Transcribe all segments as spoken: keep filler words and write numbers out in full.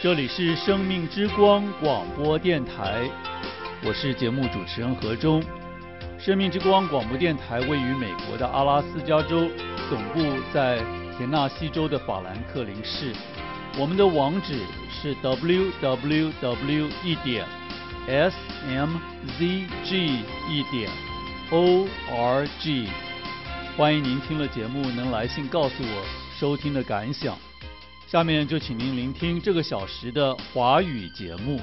这里是生命之光广播电台，我是节目主持人何忠。生命之光广播电台位于美国的阿拉斯加州，总部在田纳西州的法兰克林市。我们的网址是 double-u double-u double-u 一点 s m z g 一点 o r g。欢迎您听了节目能来信告诉我收听的感想。下面就请您聆听这个小时的华语节目。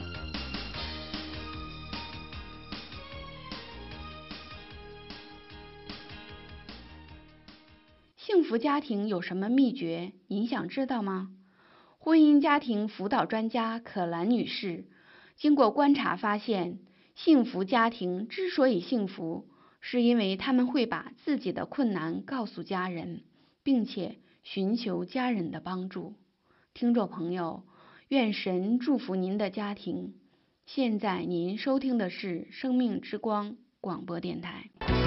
幸福家庭有什么秘诀？您想知道吗？婚姻家庭辅导专家可兰女士经过观察发现，幸福家庭之所以幸福，是因为他们会把自己的困难告诉家人，并且寻求家人的帮助。听众朋友，愿神祝福您的家庭。现在您收听的是生命之光广播电台。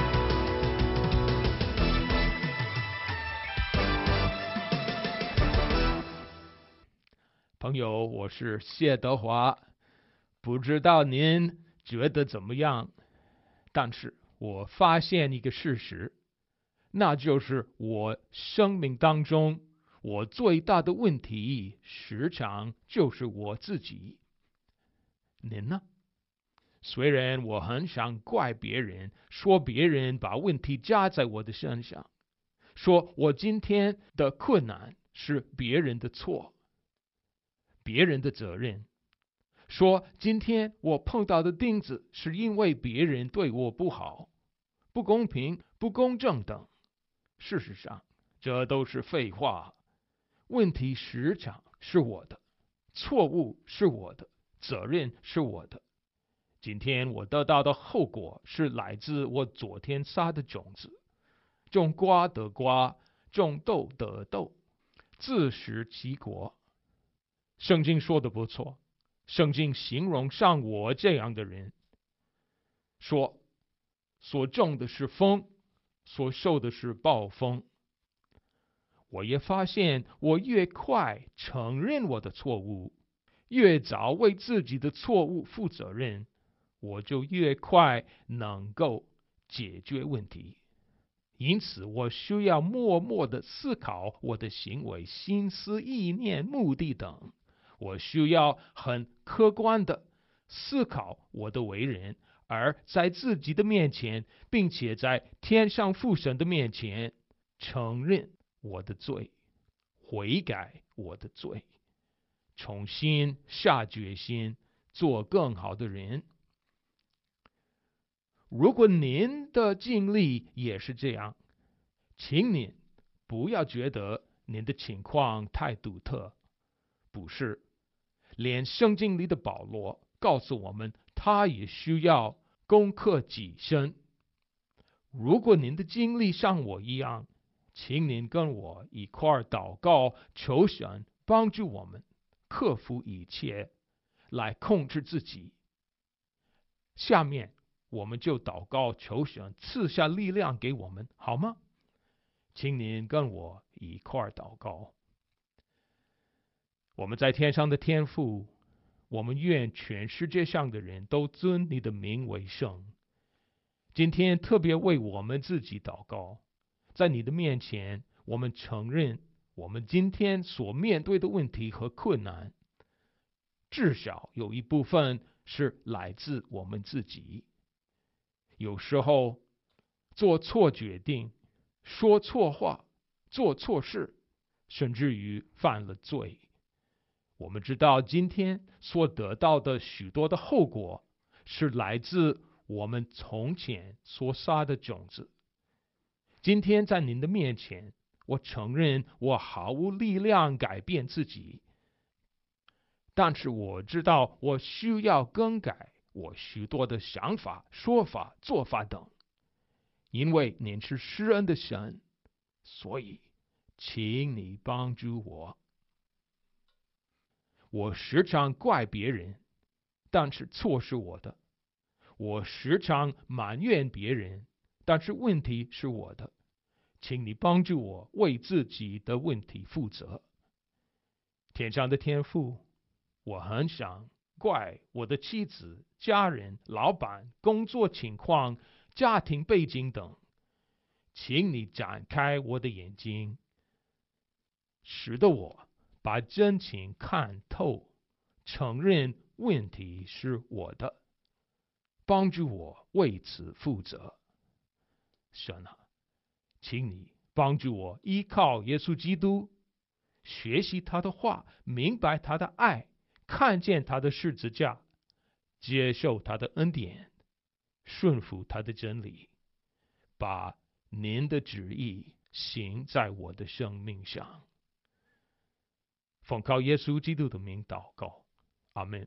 朋友，我是谢德华，不知道您觉得怎么样？但是我发现一个事实，那就是我生命当中我最大的问题时常就是我自己。您呢？虽然我很想怪别人，说别人把问题加在我的身上，说我今天的困难是别人的错，别人的责任，说今天我碰到的钉子是因为别人对我不好，不公平、不公正等。事实上，这都是废话。问题时常是我的，错误是我的，责任是我的。今天我得到的后果是来自我昨天撒的种子，种瓜得瓜，种豆得豆，自食其果。圣经说的不错，圣经形容像我这样的人，说所种的是风，所受的是暴风。我也发现，我越快承认我的错误，越早为自己的错误负责任，我就越快能够解决问题。因此，我需要默默地思考我的行为、心思、意念、目的等。我需要很客观地思考我的为人，而在自己的面前，并且在天上父神的面前承认我的罪，悔改我的罪，重新下决心做更好的人。如果您的经历也是这样，请您不要觉得您的情况太独特，不是。连圣经里的保罗告诉我们，他也需要攻克己身。如果您的经历像我一样，请您跟我一块儿祷告，求神帮助我们克服一切，来控制自己。下面我们就祷告，求神赐下力量给我们，好吗？请您跟我一块儿祷告。我们在天上的天父，我们愿全世界上的人都尊你的名为圣。今天特别为我们自己祷告，在你的面前，我们承认我们今天所面对的问题和困难，至少有一部分是来自我们自己。有时候做错决定，说错话，做错事，甚至于犯了罪。我们知道今天所得到的许多的后果，是来自我们从前所撒的种子。今天在您的面前，我承认我毫无力量改变自己，但是我知道我需要更改我许多的想法、说法、做法等。因为您是施恩的神，所以请你帮助我。我时常怪别人，但是错是我的。我时常埋怨别人，但是问题是我的。请你帮助我为自己的问题负责。天上的天父， 我很想怪我的妻子、家人、老板、工作情况、家庭背景等，请你展开我的眼睛，使得我把真情看透，承认问题是我的，帮助我为此负责。神啊，请你帮助我依靠耶稣基督，学习他的话，明白他的爱，看见他的十字架，接受他的恩典，顺服他的真理，把您的旨意行在我的生命上。奉靠耶稣基督的名祷告，阿们。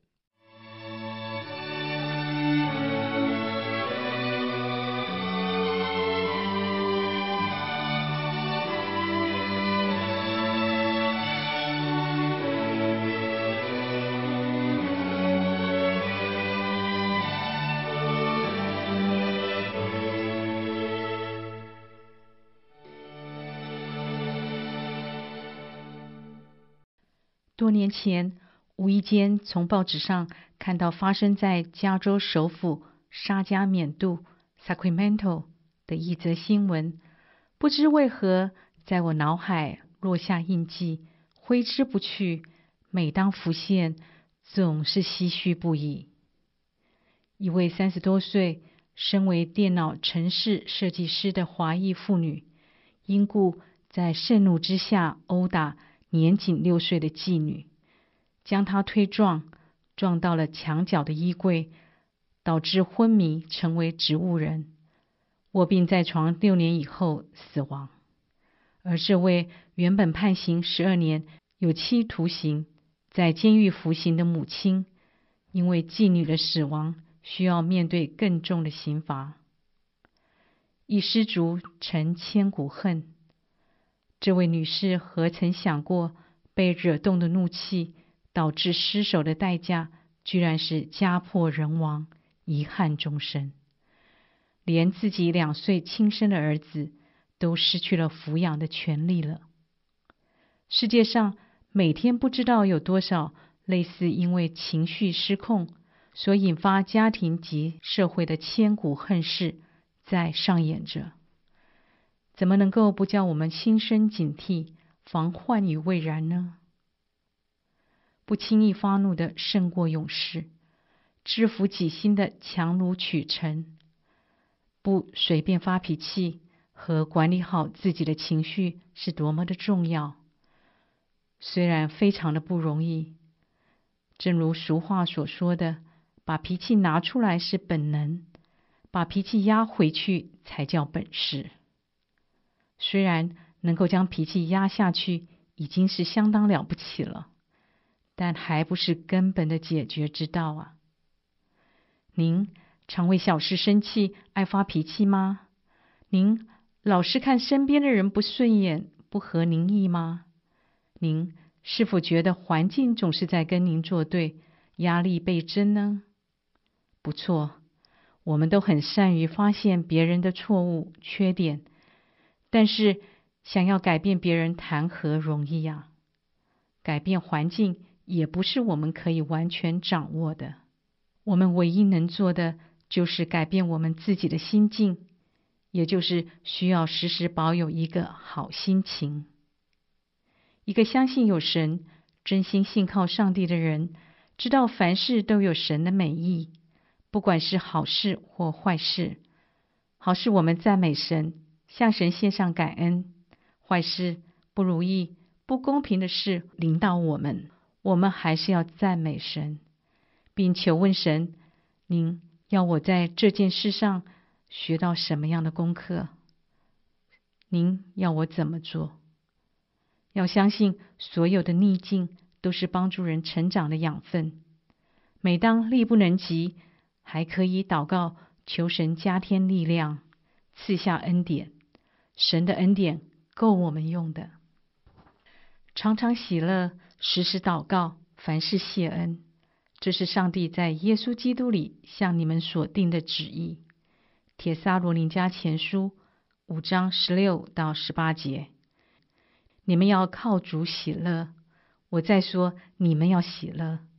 多年前，无意间从报纸上看到发生在加州首府沙加缅度 （Sacramento） 的一则新闻，不知为何在我脑海落下印记，挥之不去。每当浮现，总是唏嘘不已。一位三十多岁、身为电脑程式设计师的华裔妇女，因故在盛怒之下殴打年仅六岁的妓女，将她推撞，撞到了墙角的衣柜，导致昏迷，成为植物人，卧病在床六年以后死亡。而这位原本判刑十二年有期徒刑，在监狱服刑的母亲，因为妓女的死亡，需要面对更重的刑罚。一失足成千古恨。这位女士何曾想过，被惹动的怒气导致失手的代价，居然是家破人亡，遗憾终生。连自己两岁亲生的儿子都失去了抚养的权利了。世界上每天不知道有多少类似因为情绪失控所引发家庭及社会的千古恨事在上演着。怎么能够不叫我们心生警惕，防患于未然呢？不轻易发怒的胜过勇士，知服己心的强如取成，不随便发脾气和管理好自己的情绪是多么的重要。虽然非常的不容易，正如俗话所说的，把脾气拿出来是本能，把脾气压回去才叫本事。虽然能够将脾气压下去已经是相当了不起了，但还不是根本的解决之道啊。您常为小事生气，爱发脾气吗？您老是看身边的人不顺眼，不合您意吗？您是否觉得环境总是在跟您作对，压力倍增呢？不错，我们都很善于发现别人的错误、缺点，但是想要改变别人谈何容易呀？改变环境也不是我们可以完全掌握的。我们唯一能做的就是改变我们自己的心境，也就是需要时时保有一个好心情。一个相信有神、真心信靠上帝的人，知道凡事都有神的美意，不管是好事或坏事。好事我们赞美神，向神献上感恩；坏事、不如意、不公平的事临到我们，我们还是要赞美神，并求问神：您要我在这件事上学到什么样的功课？您要我怎么做？要相信所有的逆境都是帮助人成长的养分。每当力不能及，还可以祷告，求神加添力量，赐下恩典。神的恩典够我们用的。常常喜乐，时时祷告，凡事谢恩，这是上帝在耶稣基督里向你们所定的旨意。帖撒罗尼迦前书五章十六到十八节。你们要靠主喜乐。我再说，你们要喜乐。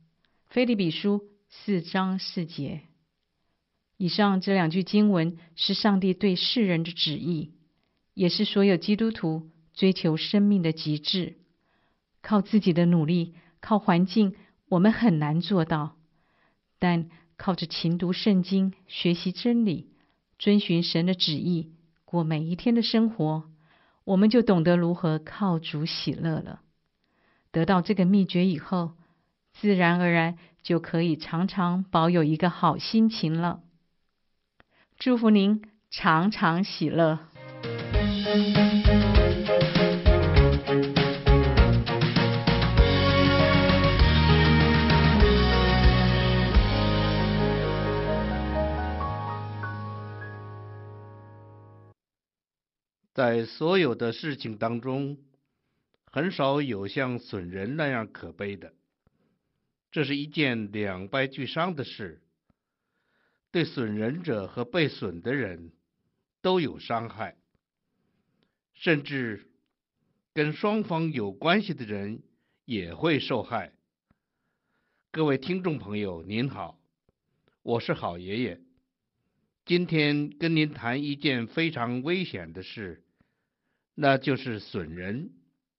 腓立比书四章四节。以上这两句经文是上帝对世人的旨意，也是所有基督徒追求生命的极致。靠自己的努力，靠环境，我们很难做到，但靠着勤读圣经，学习真理，遵循神的旨意，过每一天的生活，我们就懂得如何靠主喜乐了。得到这个秘诀以后，自然而然就可以常常保有一个好心情了。祝福您常常喜乐。 在所有的事情当中，很少有像损人那样可悲的。这是一件两败俱伤的事，对损人者和被损的人都有伤害，甚至跟双方有关系的人也会受害。各位听众朋友，您好，我是好爷爷。今天跟您谈一件非常危险的事，那就是损人。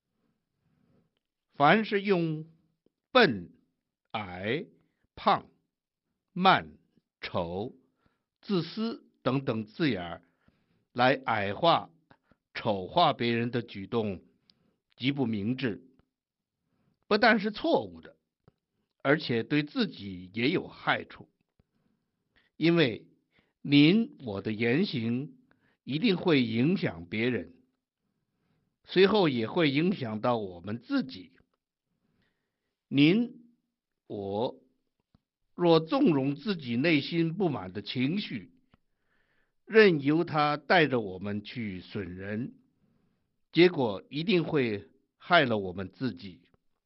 凡是用笨、矮、胖、慢、丑、自私等等字眼来矮化、丑化别人的举动，极不明智，不但是错误的，而且对自己也有害处。因为您我的言行一定会影响别人，随后也会影响到我们自己。您我若纵容自己内心不满的情绪，任由它带着我们去损人，结果一定会害了我们自己。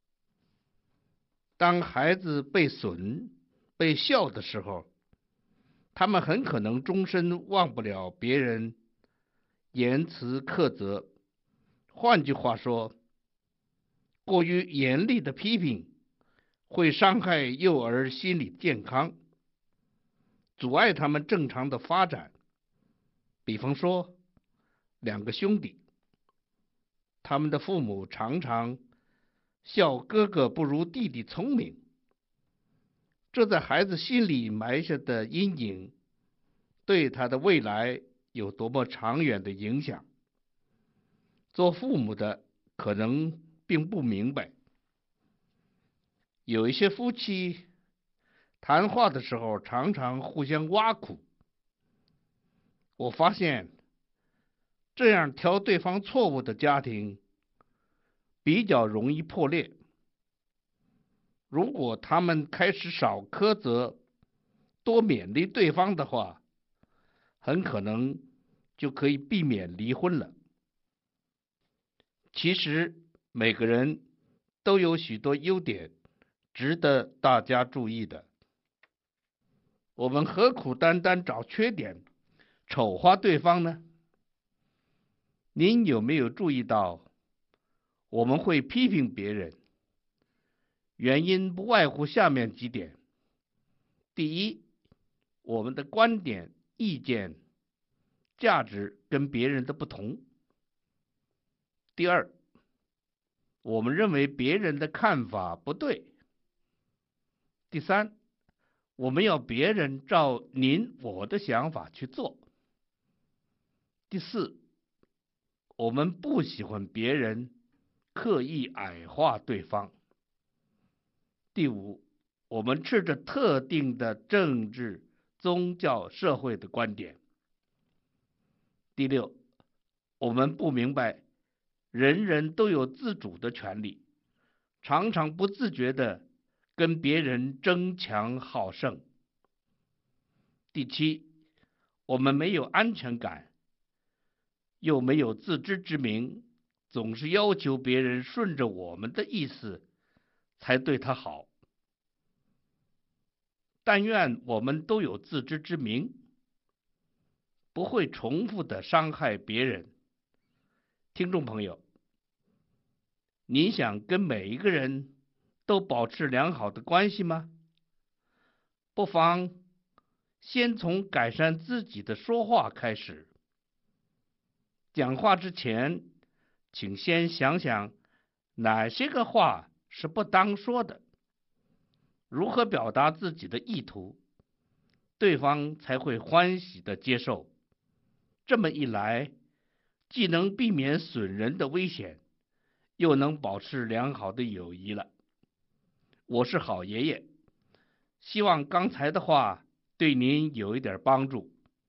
当孩子被损、被笑的时候，他们很可能终身忘不了别人言辞苛责。换句话说，过于严厉的批评会伤害幼儿心理健康，阻碍他们正常的发展。比方说，两个兄弟，他们的父母常常笑哥哥不如弟弟聪明，这在孩子心里埋下的阴影，对他的未来有多么长远的影响，做父母的可能并不明白。有一些夫妻谈话的时候常常互相挖苦，我发现这样挑对方错误的家庭比较容易破裂。如果他们开始少苛责，多勉励对方的话，很可能就可以避免离婚了。其实每个人都有许多优点值得大家注意的，我们何苦单单找缺点丑化对方呢？您有没有注意到，我们会批评别人，原因不外乎下面几点。第一，我们的观点、意见、价值跟别人的不同。第二，我们认为别人的看法不对。第三，我们要别人照您我的想法去做。第四，我们不喜欢别人刻意矮化对方。第五，我们持着特定的政治、宗教、社会的观点。第六，我们不明白人人都有自主的权利，常常不自觉地跟别人争强好胜。第七，我们没有安全感，又没有自知之明，总是要求别人顺着我们的意思才对他好。但愿我们都有自知之明，不会重复的伤害别人。听众朋友，你想跟每一个人都保持良好的关系吗？ 不妨先从改善自己的说话开始。讲话之前，请先想想哪些个话是不当说的，如何表达自己的意图，对方才会欢喜的接受。这么一来，既能避免损人的危险，又能保持良好的友谊了。我是好爷爷，希望刚才的话对您有一点帮助。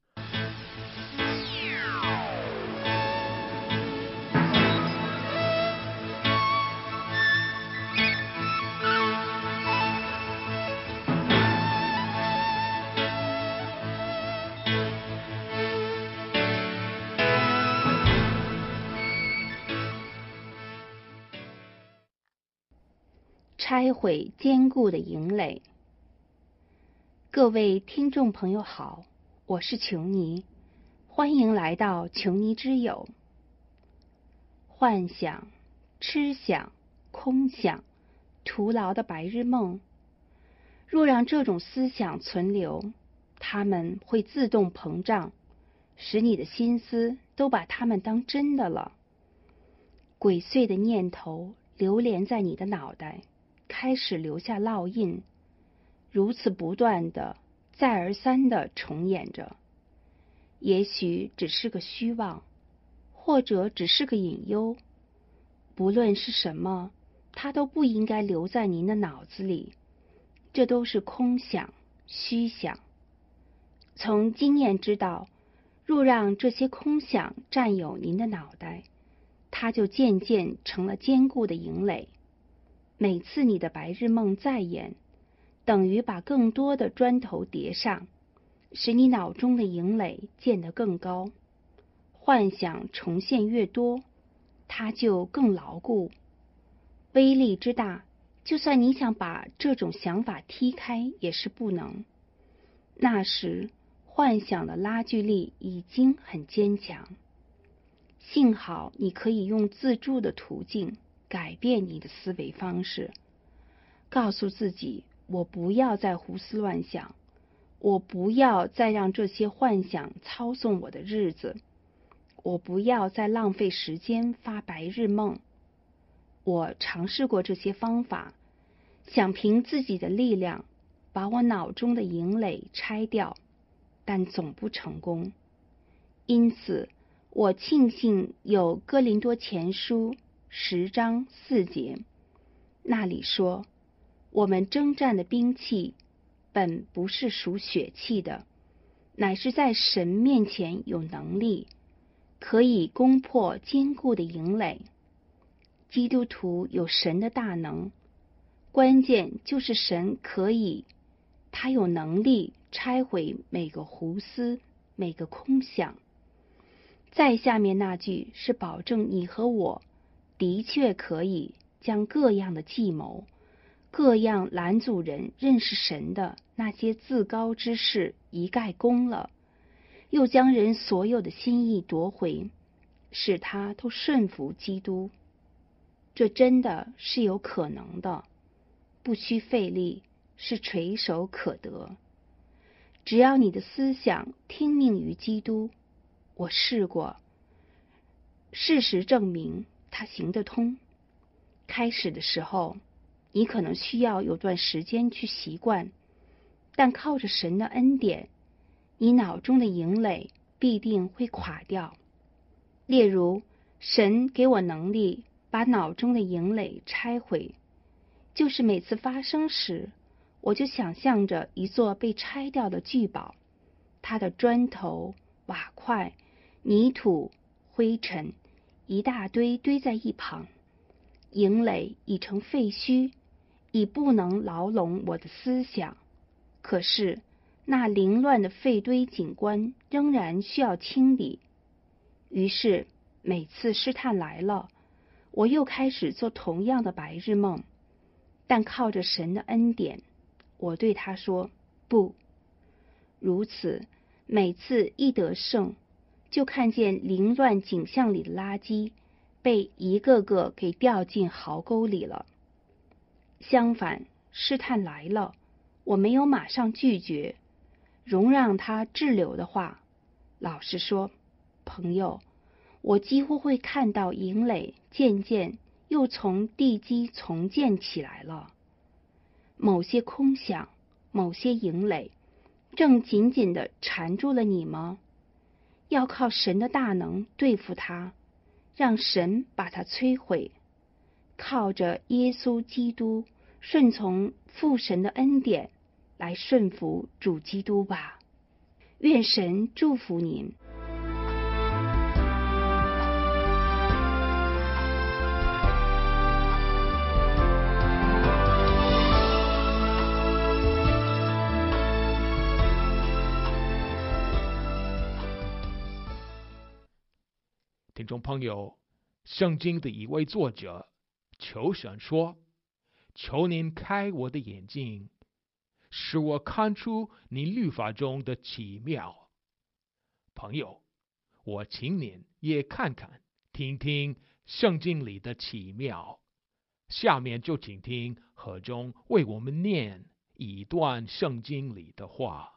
拆毁坚固的营垒。各位听众朋友好，我是琼妮，欢迎来到琼妮之友。幻想、痴想、空想、徒劳的白日梦，若让这种思想存留，它们会自动膨胀，使你的心思都把它们当真的了。鬼祟的念头流连在你的脑袋，开始留下烙印，如此不断的再而三的重演着。也许只是个虚妄，或者只是个隐忧，不论是什么，它都不应该留在您的脑子里，这都是空想、虚想。从经验知道，若让这些空想占有您的脑袋，它就渐渐成了坚固的营垒。每次你的白日梦再演，等于把更多的砖头叠上，使你脑中的营垒建得更高。幻想重现越多，它就更牢固。威力之大，就算你想把这种想法踢开，也是不能。那时，幻想的拉锯力已经很坚强。幸好你可以用自助的途径改变你的思维方式，告诉自己，我不要再胡思乱想，我不要再让这些幻想操纵我的日子，我不要再浪费时间发白日梦。我尝试过这些方法，想凭自己的力量把我脑中的营垒拆掉，但总不成功。因此，我庆幸有哥林多前书十章四节，那里说，我们征战的兵器本不是属血气的，乃是在神面前有能力，可以攻破坚固的营垒。基督徒有神的大能，关键就是神可以，他有能力拆毁每个胡思，每个空想。再下面那句是保证你和我的确可以将各样的计谋，各样拦阻人认识神的那些自高之事一概攻了，又将人所有的心意夺回，使他都顺服基督。这真的是有可能的，不需费力，是垂手可得。只要你的思想听命于基督，我试过，事实证明它行得通。开始的时候，你可能需要有段时间去习惯，但靠着神的恩典，你脑中的营垒必定会垮掉。例如，神给我能力把脑中的营垒拆毁，就是每次发生时，我就想象着一座被拆掉的巨堡，它的砖头、瓦块、泥土、灰尘一大堆堆在一旁，营垒已成废墟，已不能牢笼我的思想。可是那凌乱的废堆景观仍然需要清理。于是每次试探来了，我又开始做同样的白日梦，但靠着神的恩典，我对他说不。如此，每次一得胜，就看见凌乱景象里的垃圾被一个个给掉进壕沟里了。相反，试探来了， 我没有马上拒绝，容让它滞留的话，老实说，朋友，我几乎会看到营垒渐渐又从地基重建起来了。某些空想，某些营垒，正紧紧地缠住了你吗？要靠神的大能对付它，让神把它摧毁。靠着耶稣基督，顺从父神的恩典，来顺服主基督吧。愿神祝福您。 听众朋友，圣经的一位作者求神说：求您开我的眼睛，使我看出你律法中的奇妙。朋友，我请您也看看听听圣经里的奇妙。下面就请听何中为我们念一段圣经里的话。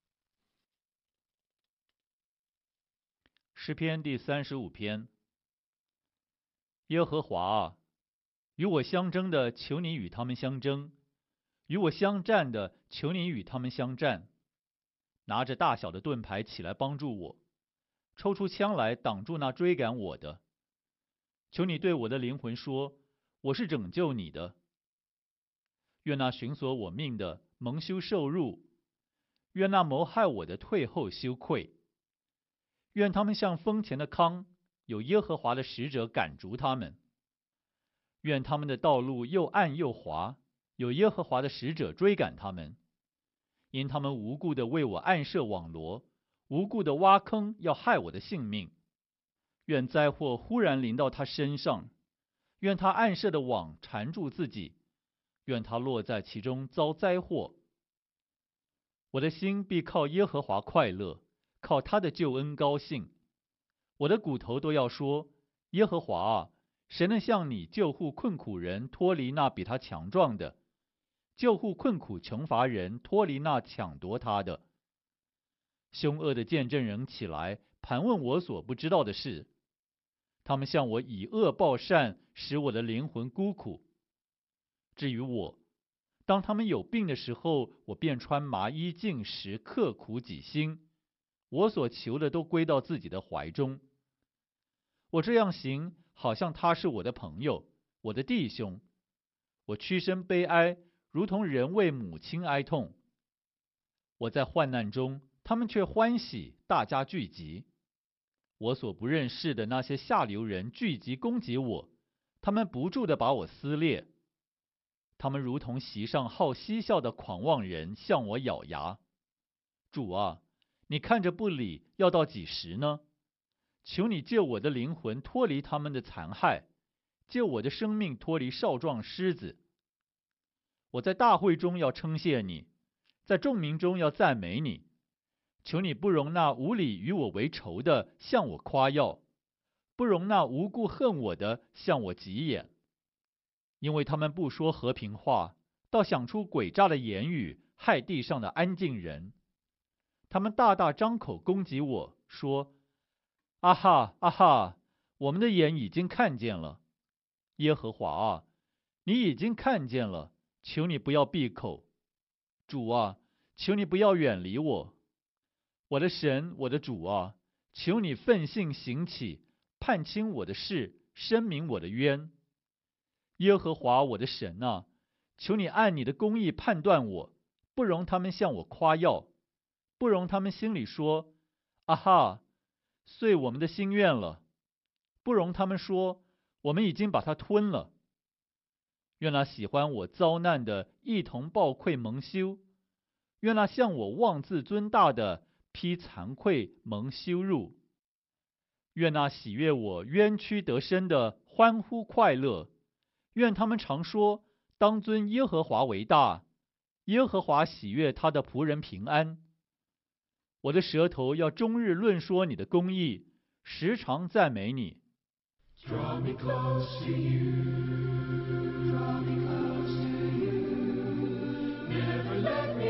诗篇第三十五篇。耶和华啊，与我相争的，求你与他们相争；与我相战的，求你与他们相战。拿着大小的盾牌起来帮助我，抽出枪来挡住那追赶我的。求你对我的灵魂说，我是拯救你的。愿那寻索我命的蒙羞受辱，愿那谋害我的退后羞愧。愿他们像风前的糠，有耶和华的使者赶逐他们。愿他们的道路又暗又滑，有耶和华的使者追赶他们。因他们无故的为我暗设网罗，无故的挖坑，要害我的性命。愿灾祸忽然临到他身上，愿他暗设的网缠住自己，愿他落在其中遭灾祸。我的心必靠耶和华快乐，靠他的救恩高兴。我的骨头都要说，耶和华啊，谁能像你救护困苦人脱离那比他强壮的，救护困苦穷乏人脱离那抢夺他的？凶恶的见证人起来盘问我所不知道的事，他们向我以恶报善，使我的灵魂孤苦。至于我，当他们有病的时候，我便穿麻衣进食，刻苦己心。我所求的都归到自己的怀中。我这样行，好像他是我的朋友，我的弟兄。我屈身悲哀，如同人为母亲哀痛。我在患难中，他们却欢喜，大家聚集。我所不认识的那些下流人聚集攻击我，他们不住地把我撕裂。他们如同席上好嬉笑的狂妄人，向我咬牙。主啊，你看着不理，要到几时呢？求你救我的灵魂脱离他们的残害，救我的生命脱离少壮狮子。我在大会中要称谢你，在众民中要赞美你。求你不容那无理与我为仇的向我夸耀，不容那无故恨我的向我急眼。因为他们不说和平话，倒想出诡诈的言语，害地上的安静人。他们大大张口攻击我，说：啊哈啊哈，我们的眼已经看见了。耶和华啊，你已经看见了，求你不要闭口。主啊，求你不要远离我。我的神，我的主啊，求你奋性行起，判清我的事，申明我的冤。耶和华我的神啊，求你按你的公义判断我，不容他们向我夸耀，不容他们心里说：啊哈，遂我们的心愿了，不容他们说：我们已经把它吞了。愿那喜欢我遭难的一同抱愧蒙羞，愿那向我妄自尊大的披惭愧蒙羞辱。愿那喜悦我冤屈得生的欢呼快乐，愿他们常说：当尊耶和华为大，耶和华喜悦他的仆人平安。我的舌头要终日论说你的公义，时常赞美你。Draw me close to you, draw me close to you, never let me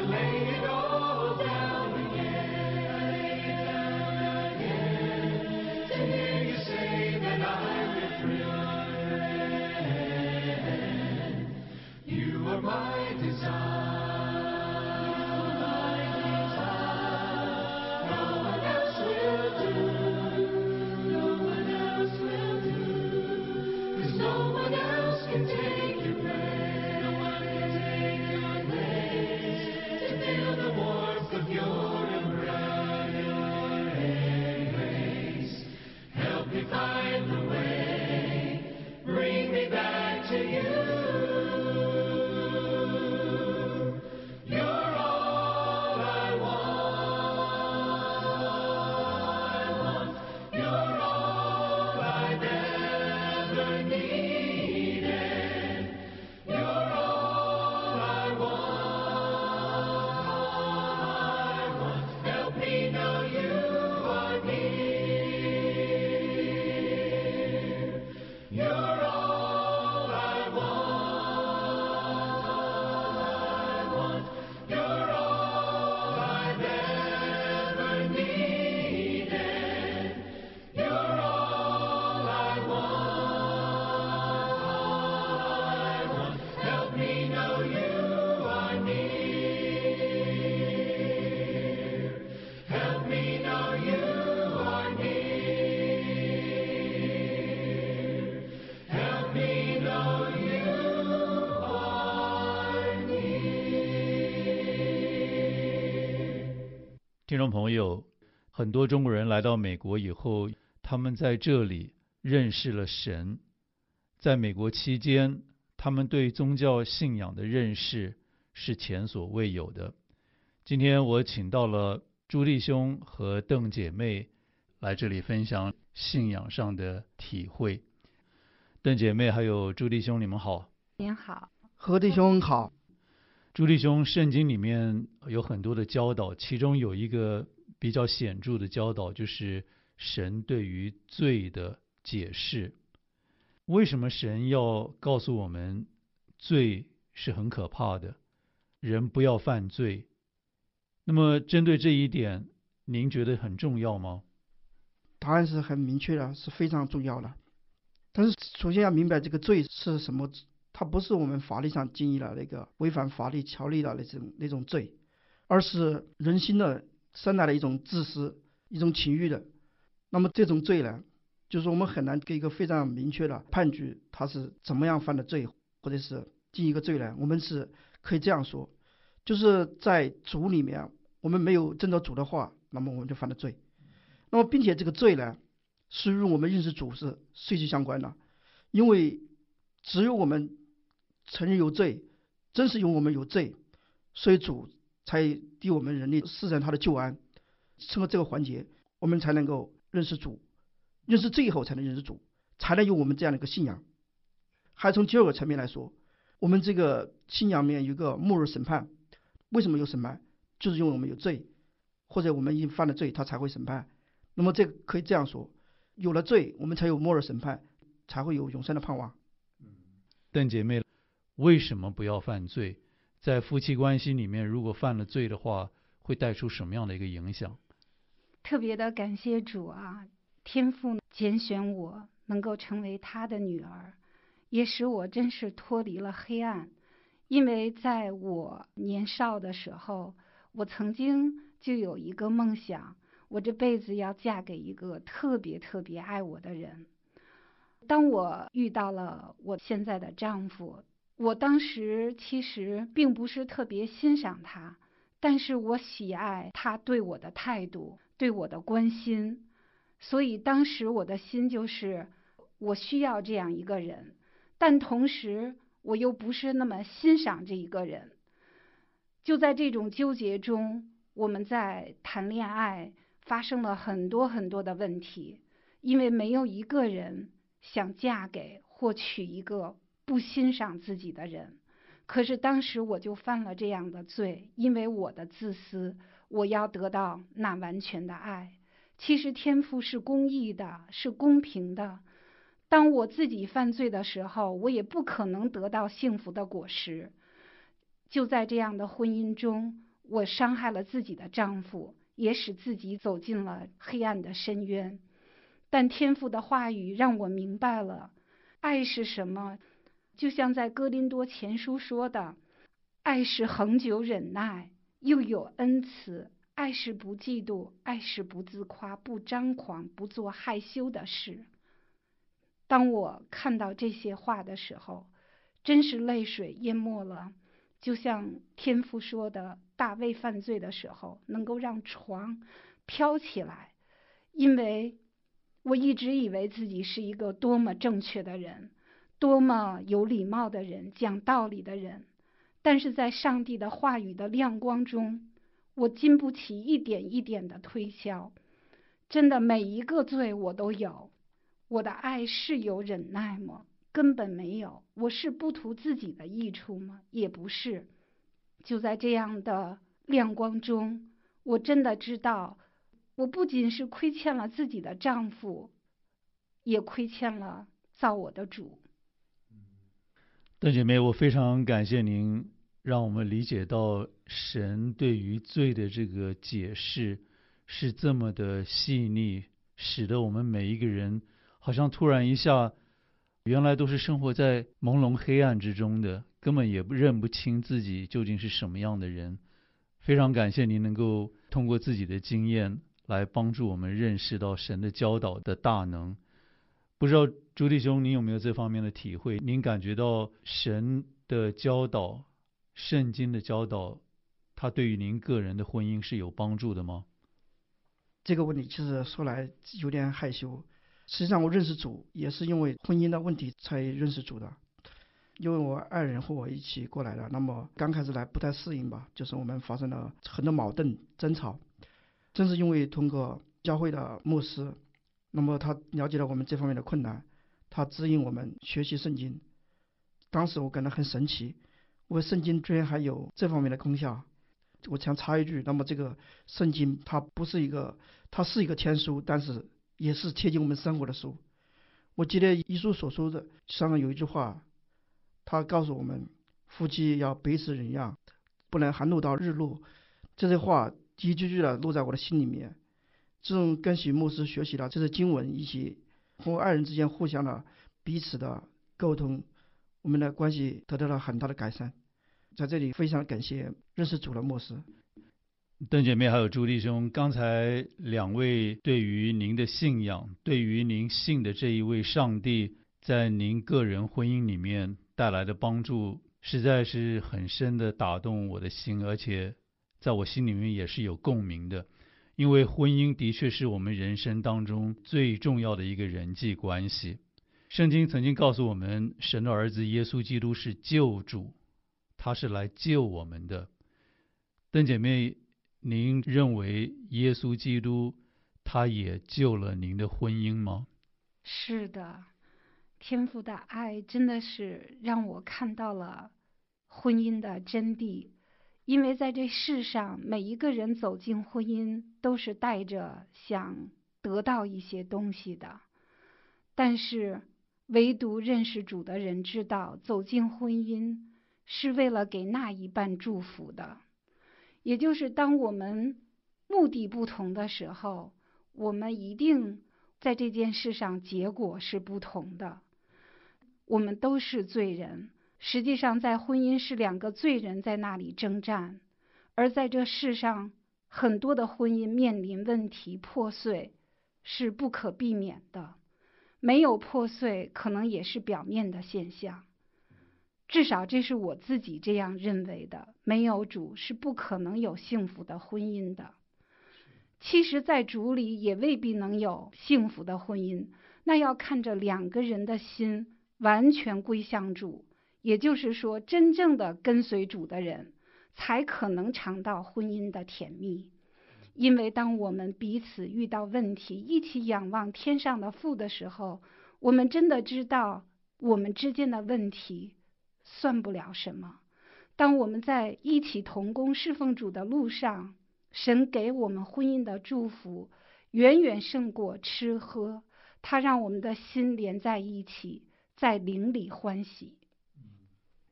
听众朋友，很多中国人来到美国以后，他们在这里认识了神。在美国期间，他们对宗教信仰的认识是前所未有的。今天我请到了朱弟兄和邓姐妹来这里分享信仰上的体会。邓姐妹还有朱弟兄，你们好。 您好。 何弟兄好。 朱弟兄，圣经里面有很多的教导，其中有一个比较显著的教导，就是神对于罪的解释。为什么神要告诉我们罪是很可怕的，人不要犯罪？那么针对这一点，您觉得很重要吗？ 答案是很明确的，是非常重要的。但是首先要明白这个罪是什么，它不是我们法律上定义的那个违反法律条例的那种那种罪，而是人心的生来的一种自私、一种情欲的。那么这种罪呢，就是我们很难给一个非常明确的判决，他是怎么样犯的罪，或者是定一个罪呢？我们是可以这样说，就是在主里面，我们没有遵照主的话，那么我们就犯了罪。那么并且这个罪呢，是与我们认识主是息息相关的，因为只有我们承认有罪，正是因为我们有罪，所以主才替我们人类施展他的救恩。通过这个环节，我们才能够认识主，认识罪以后才能认识主，才能有我们这样的一个信仰。还从第二个层面来说，我们这个信仰里面有一个末日审判。为什么有审判？就是因为我们有罪，或者我们已经犯了罪，他才会审判。那么这个可以这样说，有了罪，我们才有末日审判，才会有永生的盼望。 邓姐妹，为什么不要犯罪？在夫妻关系里面，如果犯了罪的话，会带出什么样的一个影响？ 特别的感谢主啊，天父拣选我能够成为他的女儿，也使我真是脱离了黑暗。因为在我年少的时候，我曾经就有一个梦想，我这辈子要嫁给一个特别特别爱我的人。当我遇到了我现在的丈夫，我当时其实并不是特别欣赏他，但是我喜爱他对我的态度，对我的关心，所以当时我的心就是我需要这样一个人，但同时我又不是那么欣赏这一个人。就在这种纠结中，我们在谈恋爱发生了很多很多的问题，因为没有一个人想嫁给或娶一个不欣赏自己的人。可是当时我就犯了这样的罪，因为我的自私，我要得到那完全的爱。其实天父是公义的，是公平的。当我自己犯罪的时候，我也不可能得到幸福的果实。就在这样的婚姻中， 我伤害了自己的丈夫，也使自己走进了黑暗的深渊。但天父的话语让我明白了爱是什么，就像在哥林多前书说的，爱是恒久忍耐，又有恩慈，爱是不嫉妒，爱是不自夸，不张狂，不做害羞的事。当我看到这些话的时候，真是泪水淹没了，就像天父说的，大卫犯罪的时候能够让床飘起来。因为我一直以为自己是一个多么正确的人，多么有礼貌的人，讲道理的人，但是在上帝的话语的亮光中，我经不起一点一点的推敲。真的每一个罪我都有。我的爱是有忍耐吗？根本没有。我是不图自己的益处吗？也不是。就在这样的亮光中，我真的知道，我不仅是亏欠了自己的丈夫，也亏欠了造我的主。 邓姐妹，我非常感谢您让我们理解到神对于罪的这个解释是这么的细腻，使得我们每一个人好像突然一下，原来都是生活在朦胧黑暗之中的，根本也认不清自己究竟是什么样的人。非常感谢您能够通过自己的经验来帮助我们认识到神的教导的大能。不知道朱弟兄您有没有这方面的体会？您感觉到神的教导，圣经的教导，它对于您个人的婚姻是有帮助的吗？ 这个问题其实说来有点害羞。实际上我认识主也是因为婚姻的问题才认识主的。因为我爱人和我一起过来的，那么刚开始来不太适应吧，就是我们发生了很多矛盾争吵。正是因为通过教会的牧师，那么他了解了我们这方面的困难，他指引我们学习圣经。当时我感到很神奇，因为圣经居然还有这方面的功效。我想插一句，那么这个圣经它不是一个，它是一个天书，但是也是贴近我们生活的书。我记得一书所说的上面有一句话，他告诉我们夫妻要彼此忍让，不能含怒到日落。这些话一句句的落在我的心里面。自从跟许牧师学习了这些经文，一起和我爱人之间互相的彼此的沟通，我们的关系得到了很大的改善。在这里非常感谢认识主的牧师。 邓姐妹还有朱弟兄，刚才两位对于您的信仰，对于您信的这一位上帝在您个人婚姻里面带来的帮助，实在是很深的打动我的心，而且在我心里面也是有共鸣的。因为婚姻的确是我们人生当中最重要的一个人际关系。圣经曾经告诉我们，神的儿子耶稣基督是救主，他是来救我们的。邓姐妹，您认为耶稣基督他也救了您的婚姻吗？ 是的，天父的爱真的是让我看到了婚姻的真谛。因为在这世上，每一个人走进婚姻都是带着想得到一些东西的，但是唯独认识主的人知道，走进婚姻是为了给那一半祝福的。也就是当我们目的不同的时候，我们一定在这件事上结果是不同的。我们都是罪人，实际上在婚姻是两个罪人在那里征战，而在这世上很多的婚姻面临问题破碎是不可避免的，没有破碎可能也是表面的现象，至少这是我自己这样认为的。没有主是不可能有幸福的婚姻的。其实在主里也未必能有幸福的婚姻，那要看着两个人的心完全归向主，也就是说真正的跟随主的人才可能尝到婚姻的甜蜜。因为当我们彼此遇到问题，一起仰望天上的父的时候，我们真的知道我们之间的问题算不了什么。当我们在一起同工侍奉主的路上，神给我们婚姻的祝福远远胜过吃喝，他让我们的心连在一起，在灵里欢喜。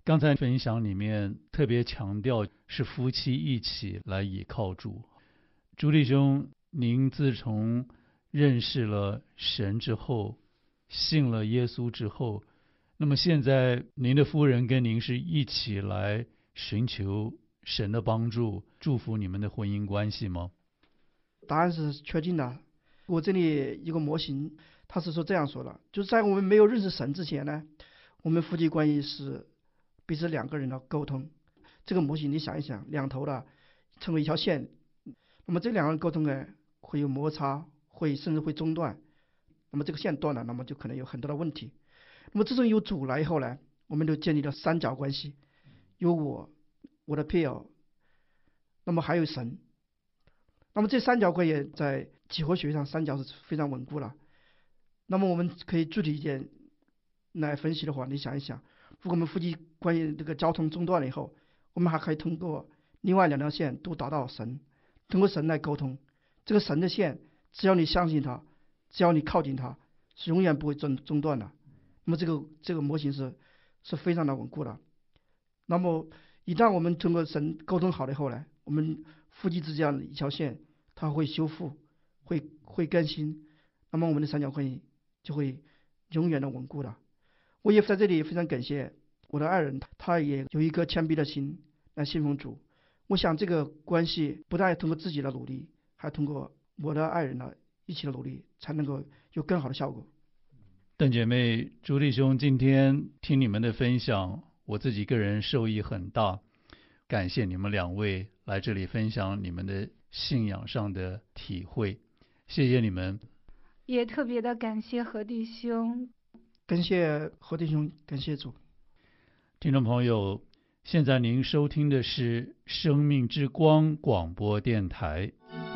刚才分享里面特别强调是夫妻一起来倚靠主。朱弟兄，您自从认识了神之后，信了耶稣之后，那么现在您的夫人跟您是一起来寻求神的帮助，祝福你们的婚姻关系吗？ 答案是确定的。我这里一个模型，他是说这样说的，就是在我们没有认识神之前呢，我们夫妻关系是彼此两个人的沟通。这个模型你想一想，两头的成为一条线，那么这两个人沟通呢会有摩擦，会甚至会中断。那么这个线断了，那么就可能有很多的问题。那么自从有主来以后呢，我们就建立了三角关系，有我、我的配偶，那么还有神。那么这三角关系在几何学上，三角是非常稳固了。那么我们可以具体一点来分析的话，你想一想，如果我们夫妻关系这个交通中断了以后，我们还可以通过另外两条线都达到神，通过神来沟通。这个神的线，只要你相信他，只要你靠近他，是永远不会中中断的。那么这个这个模型是是非常的稳固的。那么一旦我们通过神沟通好了以后呢，我们夫妻之间的一条线，它会修复，会会更新，那么我们的三角关系就会永远的稳固的。我也在这里非常感谢我的爱人，他也有一颗谦卑的心来信奉主。我想这个关系不但通过自己的努力，还通过我的爱人的一起的努力，才能够有更好的效果。 邓姐妹、朱弟兄，今天听你们的分享，我自己个人受益很大，感谢你们两位来这里分享你们的信仰上的体会，谢谢你们。 也特别的感谢何弟兄， 感谢何弟兄，感谢主。 听众朋友，现在您收听的是生命之光广播电台。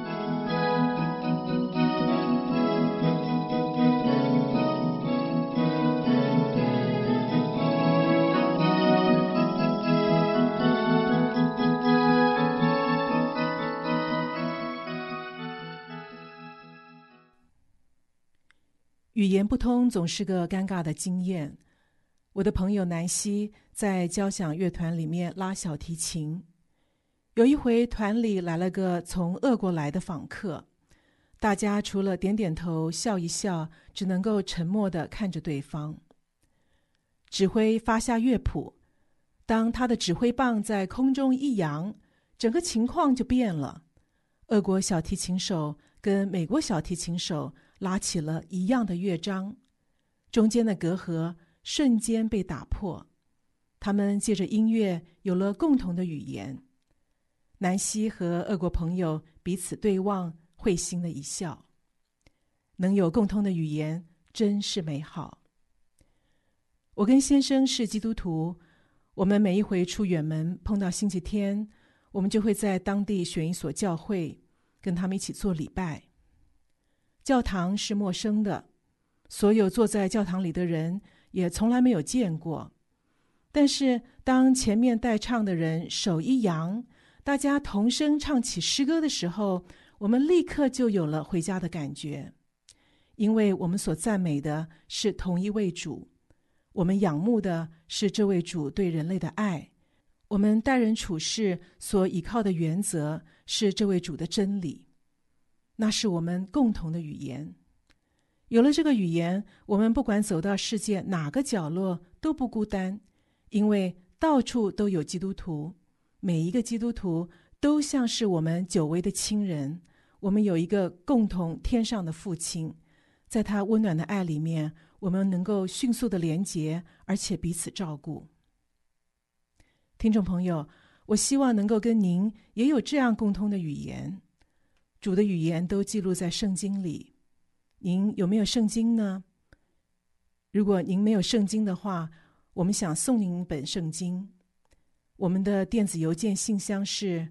语言不通总是个尴尬的经验。我的朋友南希在交响乐团里面拉小提琴，有一回团里来了个从俄国来的访客，大家除了点点头笑一笑，只能够沉默地看着对方。指挥发下乐谱，当他的指挥棒在空中一扬，整个情况就变了。俄国小提琴手跟美国小提琴手拉起了一样的乐章，中间的隔阂瞬间被打破，他们借着音乐有了共同的语言。南希和俄国朋友彼此对望，会心的一笑。能有共通的语言真是美好。我跟先生是基督徒，我们每一回出远门碰到星期天，我们就会在当地选一所教会，跟他们一起做礼拜。教堂是陌生的，所有坐在教堂里的人也从来没有见过。但是当前面带唱的人手一扬，大家同声唱起诗歌的时候，我们立刻就有了回家的感觉。因为我们所赞美的是同一位主，我们仰慕的是这位主对人类的爱，我们待人处事所依靠的原则是这位主的真理。那是我们共同的语言。有了这个语言，我们不管走到世界哪个角落都不孤单，因为到处都有基督徒，每一个基督徒都像是我们久违的亲人。我们有一个共同天上的父亲，在他温暖的爱里面，我们能够迅速的连结，而且彼此照顾。听众朋友，我希望能够跟您也有这样共通的语言。主的语言都记录在圣经里，您有没有圣经呢？如果您没有圣经的话，我们想送您一本圣经。我们的电子邮件信箱是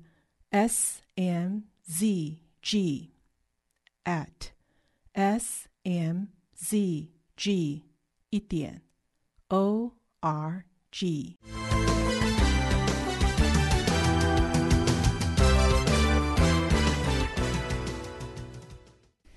s m z g at s m z g 一点 o r g。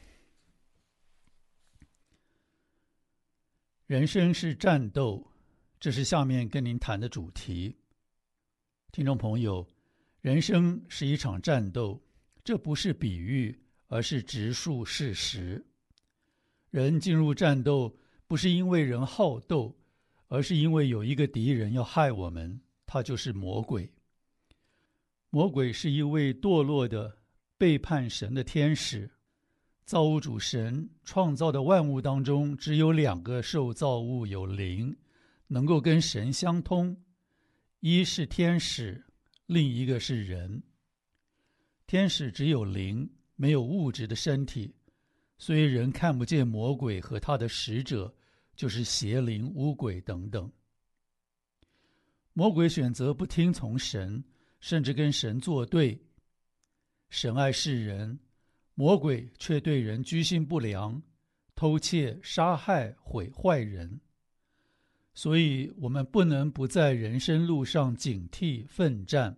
人生是战斗， 这是下面跟您谈的主题。听众朋友，人生是一场战斗，这不是比喻，而是直述事实。人进入战斗，不是因为人好斗，而是因为有一个敌人要害我们，他就是魔鬼。魔鬼是一位堕落的、背叛神的天使。造物主神创造的万物当中，只有两个受造物有灵，能够跟神相通，一是天使，另一个是人。天使只有灵，没有物质的身体，所以人看不见魔鬼和他的使者，就是邪灵、污鬼等等。魔鬼选择不听从神，甚至跟神作对。神爱世人，魔鬼却对人居心不良，偷窃、杀害、毁坏人。所以我们不能不在人生路上警惕奋战。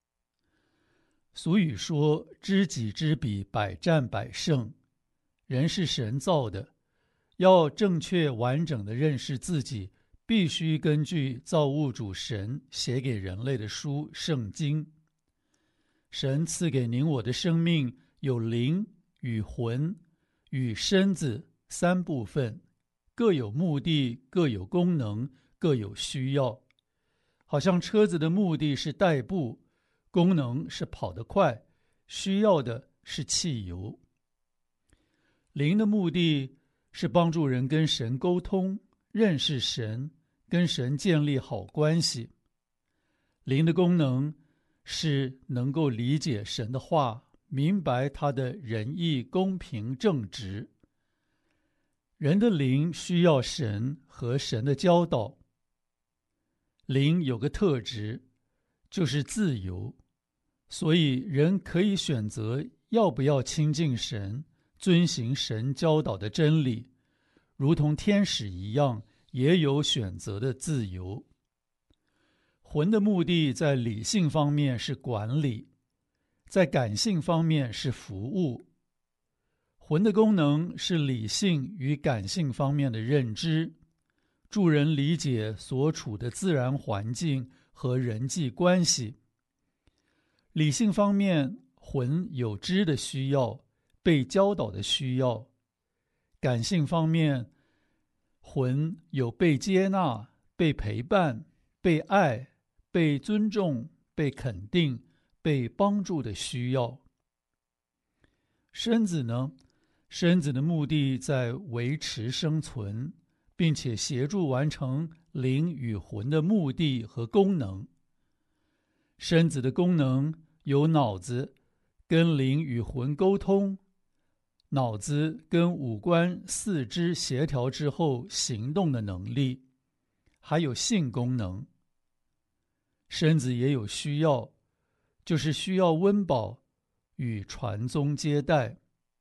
俗语说，知己知彼，百战百胜。人是神造的，要正确完整的认识自己，必须根据造物主神写给人类的书《圣经》。神赐给您我的生命有灵与魂与身子三部分，各有目的，各有功能，各有需要。好像车子的目的是代步，功能是跑得快，需要的是汽油。灵的目的是帮助人跟神沟通，认识神，跟神建立好关系。灵的功能是能够理解神的话，明白他的仁义、公平、正直。人的灵需要神和神的教导。灵有个特质，就是自由，所以人可以选择要不要亲近神，遵行神教导的真理，如同天使一样，也有选择的自由。魂的目的在理性方面是管理，在感性方面是服务。魂的功能是理性与感性方面的认知，助人理解所处的自然环境和人际关系。理性方面，魂有知的需要，被教导的需要；感性方面，魂有被接纳、被陪伴、被爱、被尊重、被肯定、被帮助的需要。身子呢？身子的目的在维持生存，并且协助完成灵与魂的目的和功能。身子的功能有脑子跟灵与魂沟通，脑子跟五官、四肢协调之后行动的能力，还有性功能。身子也有需要，就是需要温饱与传宗接代。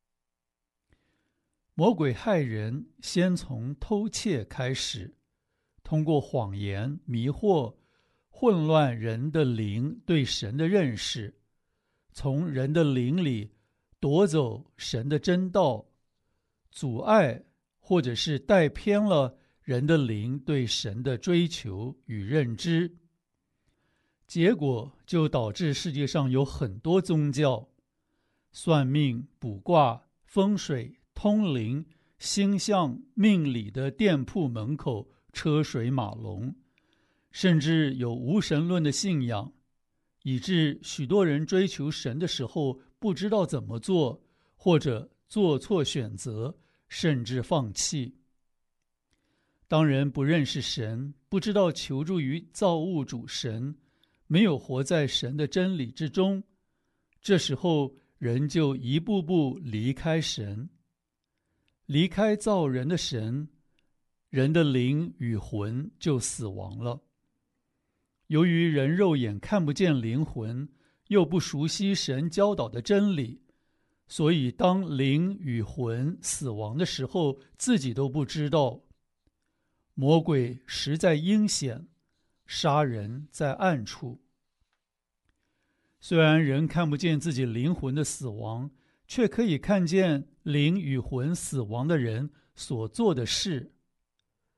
魔鬼害人，先从偷窃开始，通过谎言迷惑、混乱人的灵对神的认识，从人的灵里夺走神的真道，阻碍或者是带偏了人的灵对神的追求与认知。结果就导致世界上有很多宗教，算命、卜卦、风水、通灵、星象、命理的店铺门口车水马龙，甚至有无神论的信仰，以致许多人追求神的时候不知道怎么做，或者做错选择，甚至放弃。当人不认识神，不知道求助于造物主神，没有活在神的真理之中，这时候人就一步步离开神。离开造人的神，人的灵与魂就死亡了。由于人肉眼看不见灵魂，又不熟悉神教导的真理，所以当灵与魂死亡的时候，自己都不知道。魔鬼实在阴险，杀人在暗处。虽然人看不见自己灵魂的死亡，却可以看见灵与魂死亡的人所做的事。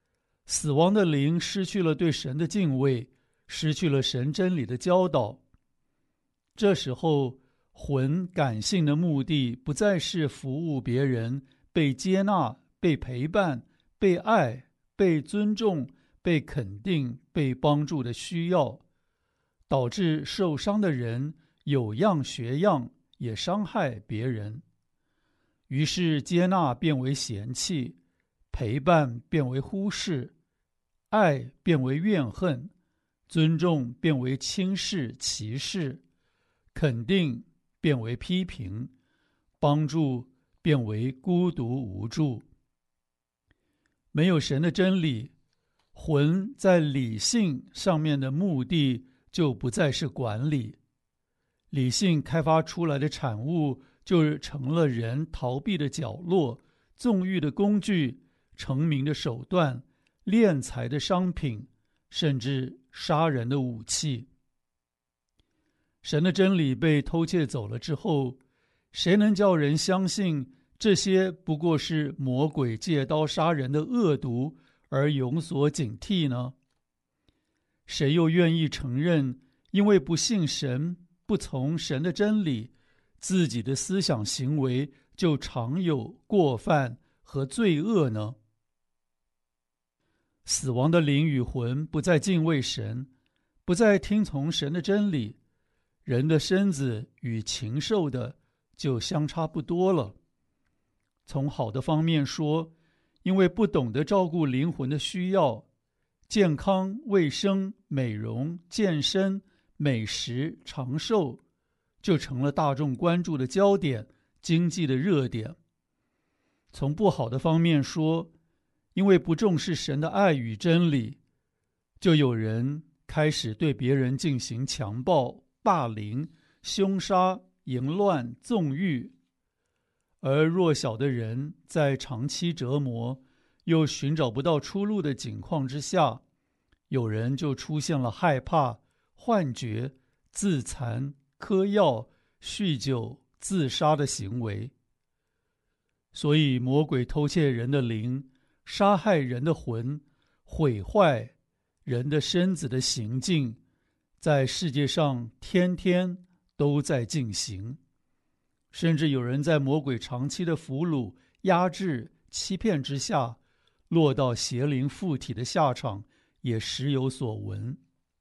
死亡的灵失去了对神的敬畏，失去了神真理的教导。这时候，魂感性的目的不再是服务别人，被接纳、被陪伴、被爱、被尊重、被肯定、被帮助的需要，导致受伤的人有样学样，也伤害别人。于是接纳变为嫌弃，陪伴变为忽视，爱变为怨恨，尊重变为轻视、歧视，肯定变为批评，帮助变为孤独无助。没有神的真理，魂在理性上面的目的就不再是管理，理性开发出来的产物就成了人逃避的角落，纵欲的工具，成名的手段，敛财的商品，甚至杀人的武器。神的真理被偷窃走了之后，谁能叫人相信这些不过是魔鬼借刀杀人的恶毒而有所警惕呢？谁又愿意承认，因为不信神，不从神的真理，自己的思想行为就常有过犯和罪恶呢？死亡的灵与魂不再敬畏神，不再听从神的真理，人的身子与禽兽的就相差不多了。从好的方面说，因为不懂得照顾灵魂的需要，健康、卫生、美容、健身、美食、长寿就成了大众关注的焦点，经济的热点。从不好的方面说，因为不重视神的爱与真理，就有人开始对别人进行强暴、霸凌、凶杀、淫乱、纵欲。而弱小的人在长期折磨又寻找不到出路的境况之下，有人就出现了害怕、幻觉、自残、嗑药、酗酒、自杀的行为。所以魔鬼偷窃人的灵，杀害人的魂，毁坏人的身子的行径，在世界上天天都在进行。甚至有人在魔鬼长期的俘虏、压制、欺骗之下，落到邪灵附体的下场，也时有所闻。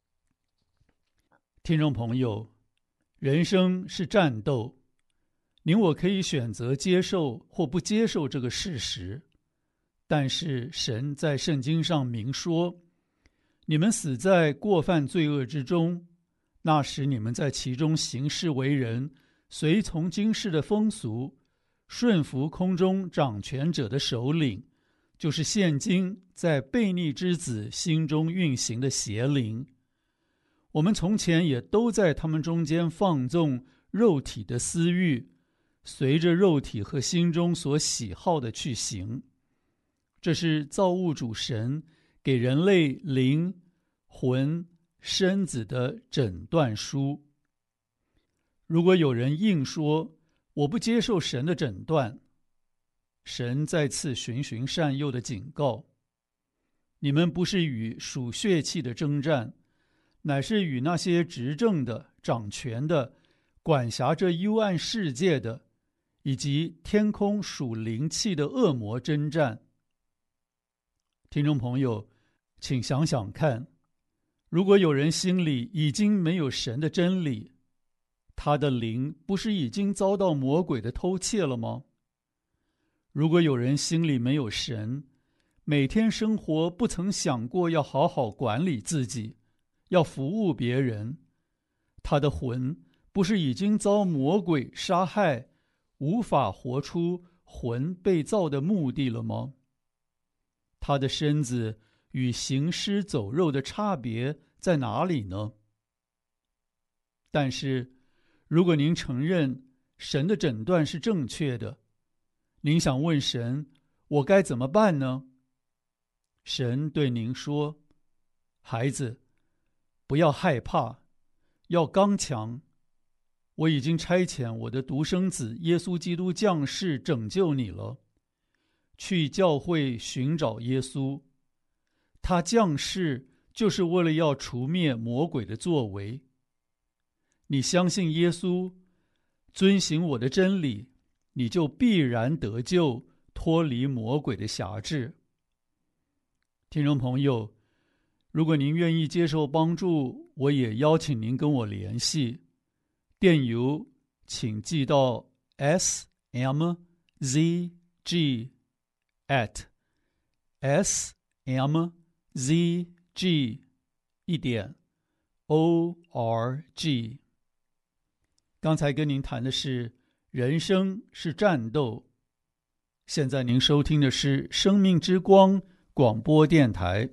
听众朋友，人生是战斗，您我可以选择接受或不接受这个事实，但是神在圣经上明说，你们死在过犯罪恶之中，那时你们在其中行事为人，随从今世的风俗，顺服空中掌权者的首领，就是现今在悖逆之子心中运行的邪灵。我们从前也都在他们中间放纵肉体的私欲，随着肉体和心中所喜好的去行。这是造物主神给人类灵、魂、身子的诊断书。如果有人硬说我不接受神的诊断，神再次循循善诱的警告：你们不是与属血气的征战，乃是与那些执政的、掌权的、管辖这幽暗世界的，以及天空属灵气的恶魔征战。听众朋友，请想想看，如果有人心里已经没有神的真理，他的灵不是已经遭到魔鬼的偷窃了吗？如果有人心里没有神，每天生活不曾想过要好好管理自己，要服务别人，他的魂不是已经遭魔鬼杀害，无法活出魂被造的目的了吗？他的身子与行尸走肉的差别在哪里呢？但是如果您承认神的诊断是正确的，您想问神，我该怎么办呢？神对您说，孩子，不要害怕，要刚强。我已经差遣我的独生子耶稣基督降世拯救你了。去教会寻找耶稣， 他降世就是为了要除灭魔鬼的作为。你相信耶稣，遵行我的真理，你就必然得救，脱离魔鬼的辖制。听众朋友，如果您愿意接受帮助，我也邀请您跟我联系。电邮请寄到 s m z g at s m z g 一点 o r g。刚才跟您谈的是人生是战斗，现在您收听的是生命之光广播电台。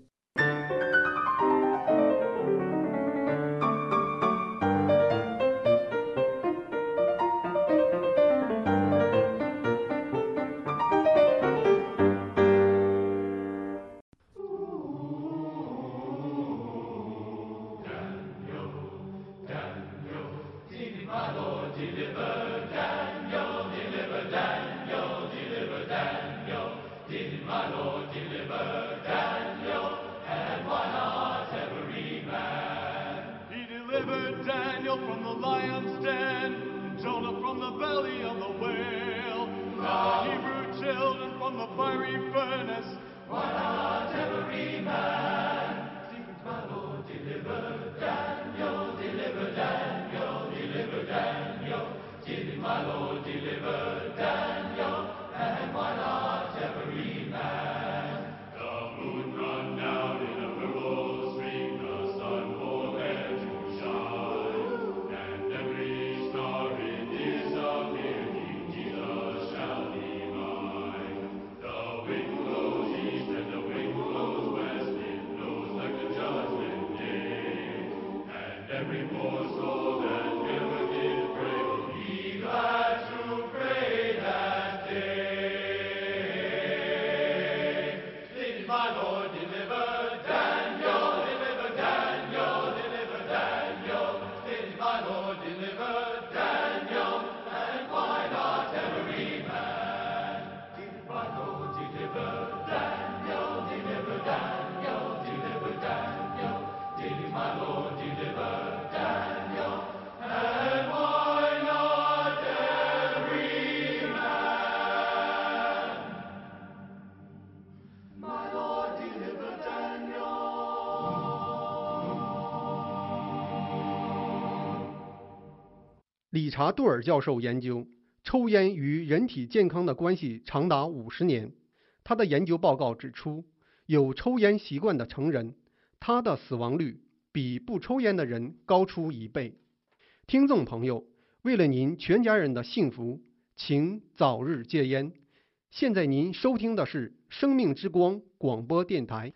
理查杜尔教授研究抽烟与人体健康的关系长达五十年。他的研究报告指出，有抽烟习惯的成人，他的死亡率比不抽烟的人高出一倍。听众朋友，为了您全家人的幸福，请早日戒烟。现在您收听的是生命之光广播电台。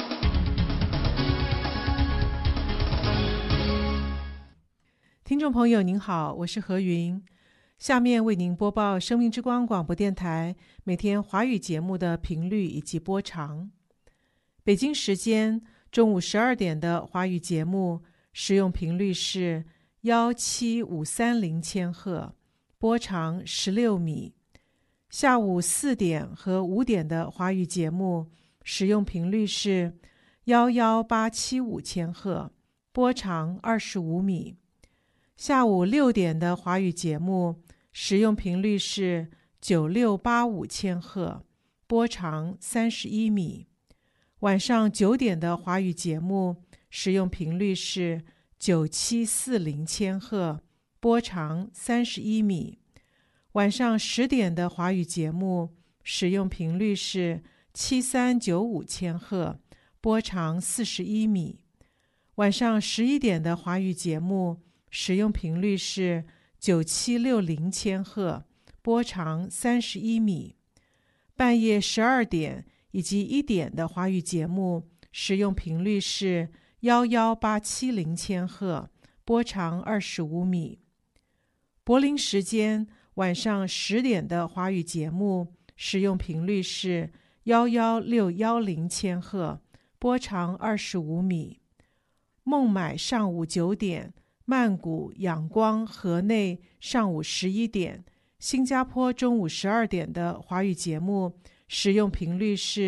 听众朋友您好，我是何云，下面为您播报生命之光广播电台每天华语节目的频率以及播长。北京时间中午十二点的华语节目使用频率是一七五三零千赫，波长十六米。下午四点和五点的华语节目使用频率是一一八七五千赫，波长二十五米。下午六点的华语节目使用频率是九六八五千赫，波长三十一米。晚上九点的华语节目使用频率是九七四零千赫，波长三十一米。晚上十点的华语节目使用频率是七三九五千赫，波长四十一米。晚上十一点的华语节目使用频率是九七六零千赫，波长三十一米。半夜十二点以及一点的华语节目使用频率是一一八七零千赫，波长二十五米。柏林时间晚上十点的华语节目使用频率是一一六一零千赫，波长二十五米。孟买上午九点，曼谷、仰光、河内上午十一点，新加坡中午十二点的华语节目使用频率是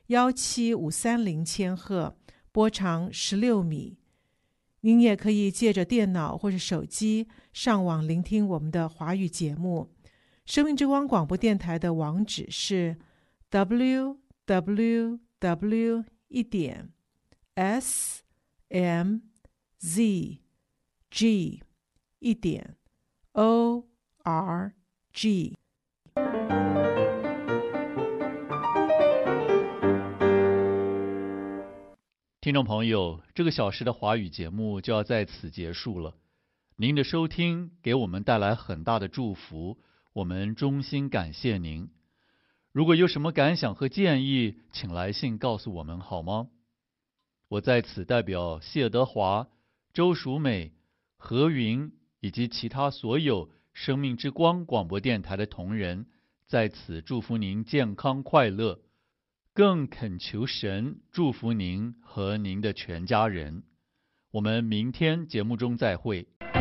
幺七五三零千赫，波长十六米。您也可以借着电脑或是手机上网聆听我们的华语节目。生命之光广播电台的网址是 double-u double-u double-u 一点 s m z g 一点 o r g。 听众朋友，这个小时的华语节目就要在此结束了。您的收听给我们带来很大的祝福，我们衷心感谢您。如果有什么感想和建议，请来信告诉我们好吗？我在此代表谢德华、周淑美、何云以及其他所有生命之光广播电台的同仁，在此祝福您健康快乐，更恳求神祝福您和您的全家人。我们明天节目中再会。